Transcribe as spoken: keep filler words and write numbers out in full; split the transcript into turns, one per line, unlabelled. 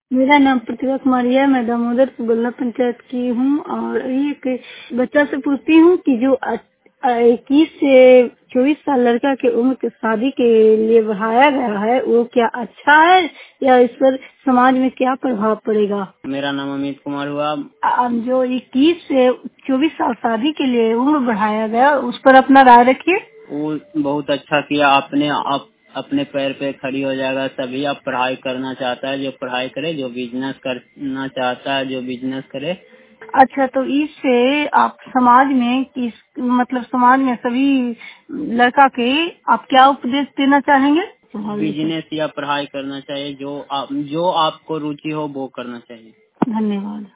मेरा नाम प्रतिभा कुमारी है। मैं दामोदर गोल्ला पंचायत की हूँ और एक बच्चा से पूछती हूँ कि जो इक्कीस से चौबीस साल लड़का की उम्र की शादी के लिए बढ़ाया गया है वो क्या अच्छा है या इस पर समाज में क्या प्रभाव पड़ेगा।
मेरा नाम अमित कुमार हुआ।
अब जो इक्कीस से चौबीस साल शादी के लिए उम्र बढ़ाया गया उस पर अपना राय रखिए।
वो बहुत अच्छा किया आपने। आप अपने पैर पे खड़ी हो जाएगा तभी आप पढ़ाई करना चाहता है जो पढ़ाई करे, जो बिजनेस करना चाहता है जो बिजनेस करे।
अच्छा, तो इससे आप समाज में किस मतलब समाज में सभी लड़का के आप क्या उपदेश देना चाहेंगे।
बिजनेस या पढ़ाई करना चाहिए, जो आप जो आपको रुचि हो वो करना चाहिए।
धन्यवाद।